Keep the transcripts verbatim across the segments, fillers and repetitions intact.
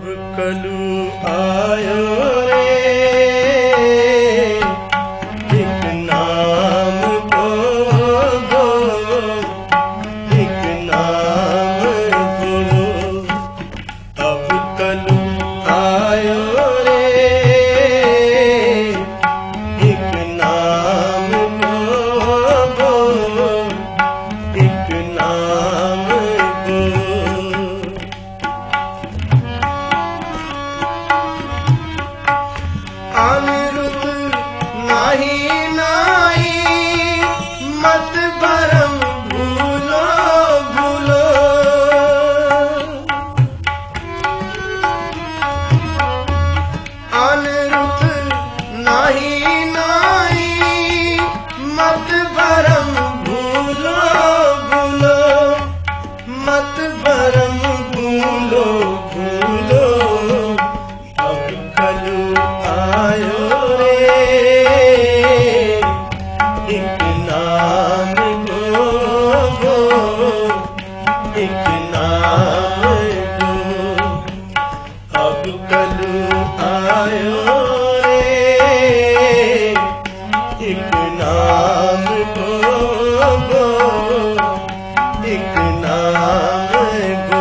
कलू आयो रे एक नाम को गो एक नाम को अब कलू आयो रे एक नाम को गो एक नाम को अनिरुद्ध नाही नाही मत भरम भूलो भूलो अनिरुद्ध नाही नाही मत भरम भूलो भूलो मत भरम भूलो भूलो अब कलू आयो रे एक नाम को गो एक नाम को अब कलू आयो रे एक नाम को गो एक नाम को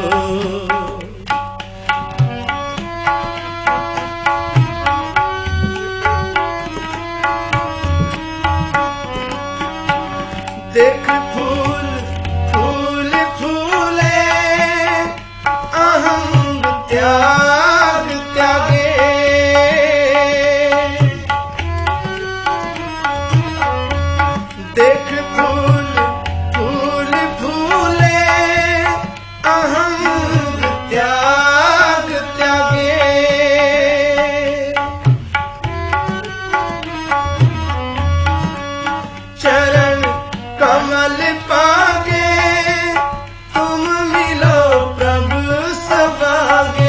देख फूल फूल फूले अहम त्याग त्यागे देख फूल फूल फूले अहम त्याग त्यागे चरण कमल पागे तुम मिलो प्रभु सबागे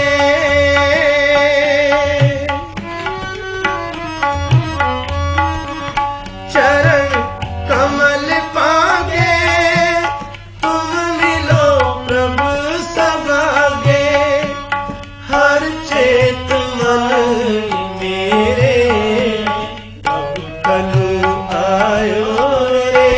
चरण कमल पागे तुम मिलो प्रभु सबागे हर चेत मन मेरे अब कलू आयो रे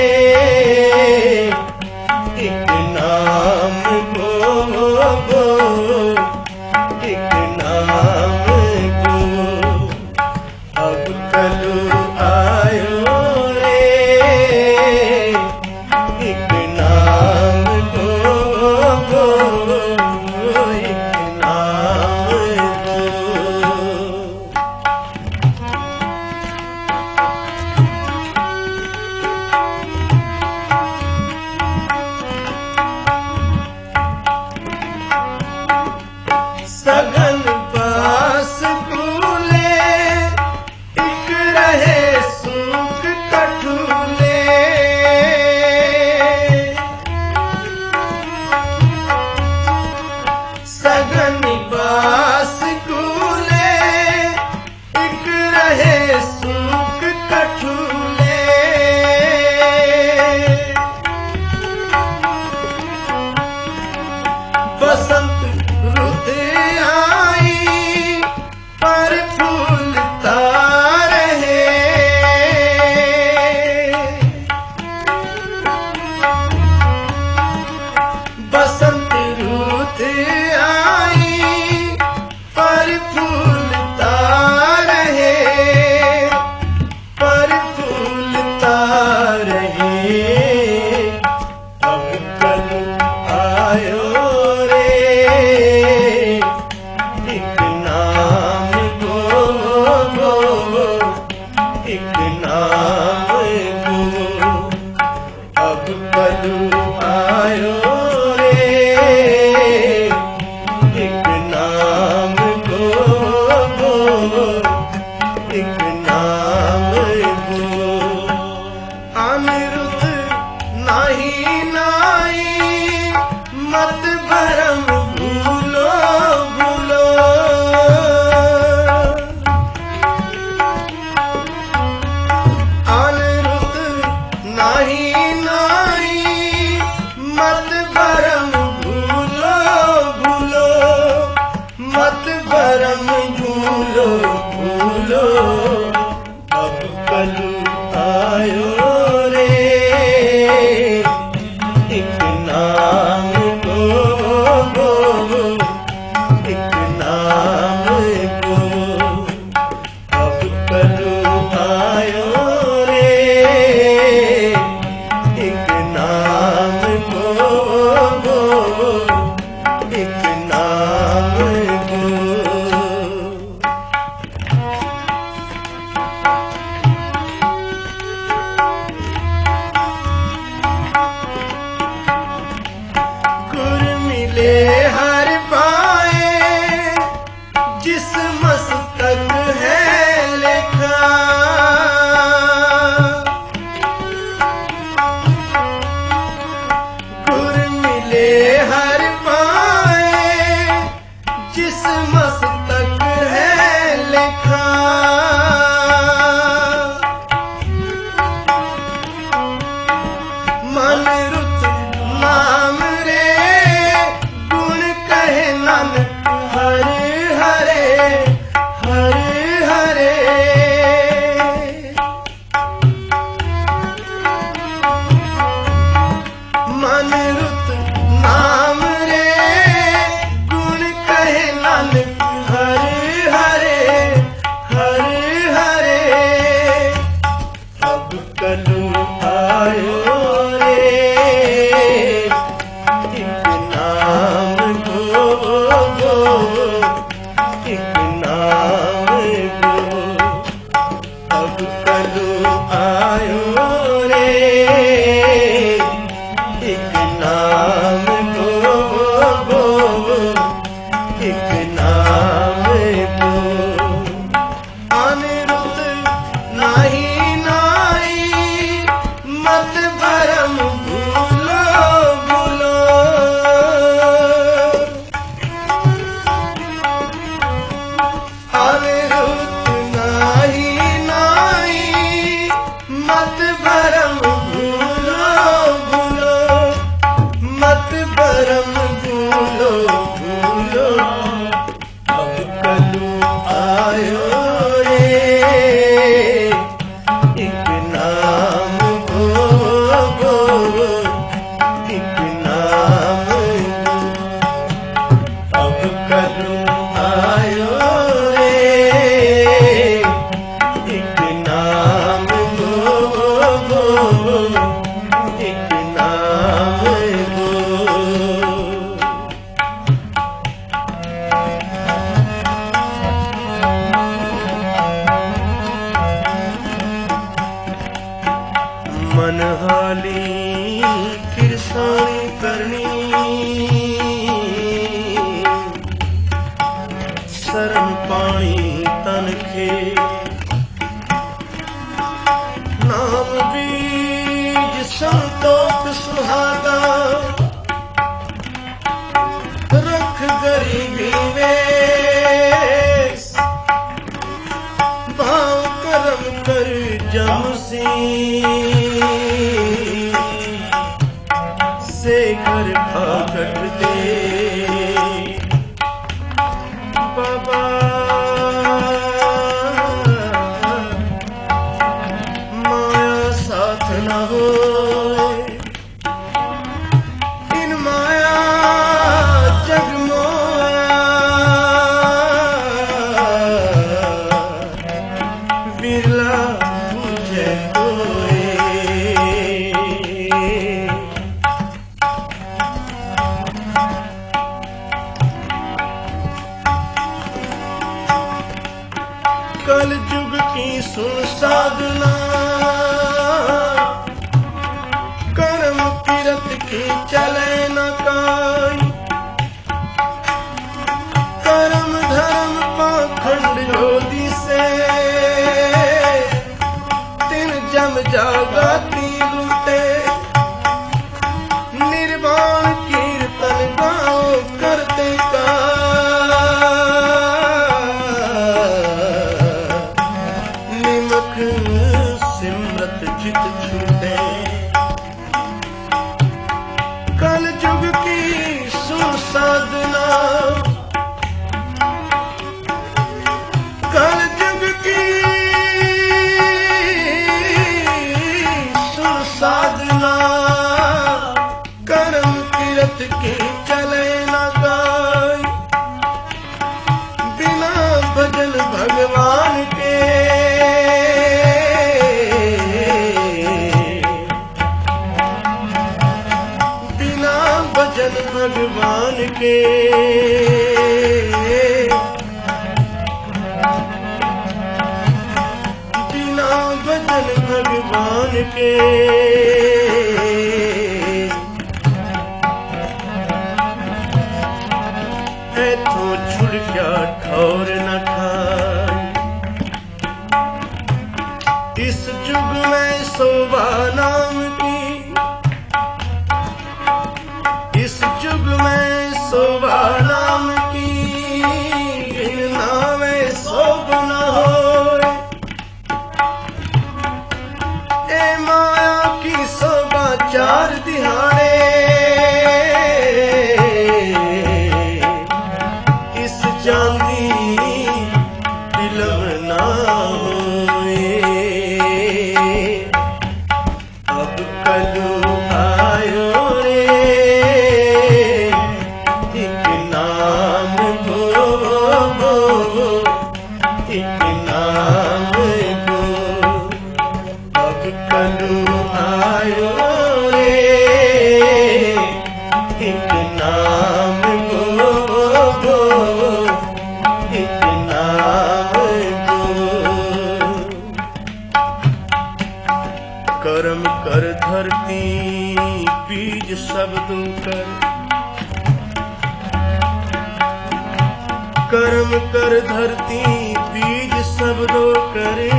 एक नाम को गो एक नाम को अब कलू आयो रे एक नाम को गो एक नाम को सघन पास कूले एक रहे सुख कठूले सघन पास कूले एक रहे सुख कठूले बसंत रुत आई पर फूलता रहे बसंत रुत आई नाम गो। गुर मिले हर पाए जिस मस्तक है लिखा, गुर मिले हर पाए जिस मस्तक है लिखा। मन रुत नाम रे गुण कहे नानक हरे हरे हरे हरे। मन रुत नाम रे गुण कहे नानक हरे हरे हरे हरे। अब कलू आयो रे एक नाम गो गो, एक नाम गो। अब कलू आयो रे एक नाम गो गो, एक नाम गो। अनिरुद्ध नाही नाई मत भरम भूलो भूलो। अनिरुद्ध नाही नाई मत भरम भूलो भूलो, मत भरम भूलो भूलो। अब कलू आयो रे एक नाम गो गो, एक नाम गो। अब कलू आयो रे एक नाम गो गो, एक नाम गो। मनहाली किरसानी करनी, शरण पाणी तन के। नाम बीज संतोष सुहागा, रख गरीबी वेश। भाव करम कर जमसी, से घर भागट दे। बाबा माया साथ न हो, इन माया जग मोया। विरला मुझे कोई, कल जुग की सुन साधना, कर्म किरत की चले न काई। कर्म धर्म पाखंड जोदी से, दिन जम जागाती लूटे। निर्वाण कीर्तन गाओ करते का, सिमरत चित छूटे। कल जुग की सुन साधना, कल जुग की के ऐथों छुड़ क्या ठौर न खाई। इस जुग में शोभा नाम की, इस जुग में शोभा नाम की नामे शोभ न होए। ए माया की शोभा चार दिहाड़े, इस चांदी बिलम ना होए। अब कलू आयो रे एक नाम गो गो, एक नाम गो। अब कलू आयो रे एक नाम गो गो, एक नाम गो। कर्म कर धरती बीज शब्दों कर, कर्म कर धरती बीज शब्दों करे।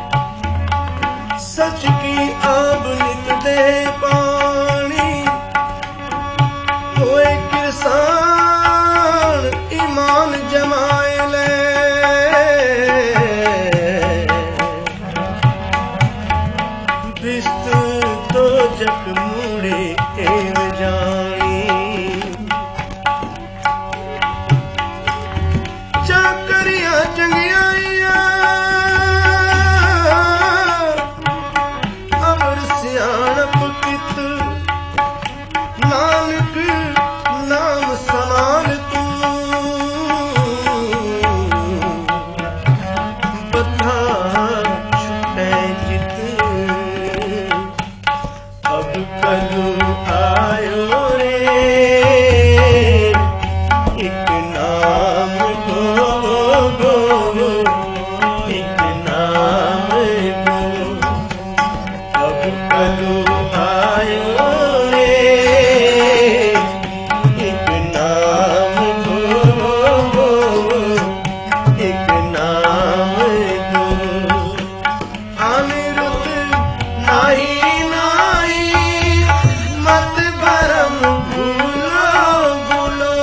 सच की आब नित दे पानी, होए किसान ईमान जमाए ले। बिस्त तो जग मूड़े एव जानी, चाकरिया चंगियाइया अमर सियाणप कित। नानक नाम समान तू बता छुटे जित। अब कलू आयो रे एक नाम गो गो, एक नाम गो। अब कलू आयो रे एक नाम गो गो, एक नाम गो। अनिरुद्ध नाही नाही मत भरम भूलो भूलो।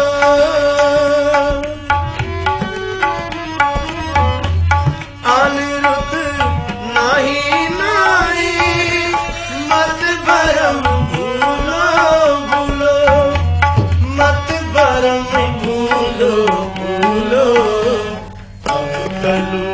अनिरुद्ध नाही नाही मत भरम भूलो भूलो, मत भरम भूलो भूलो। अब कलू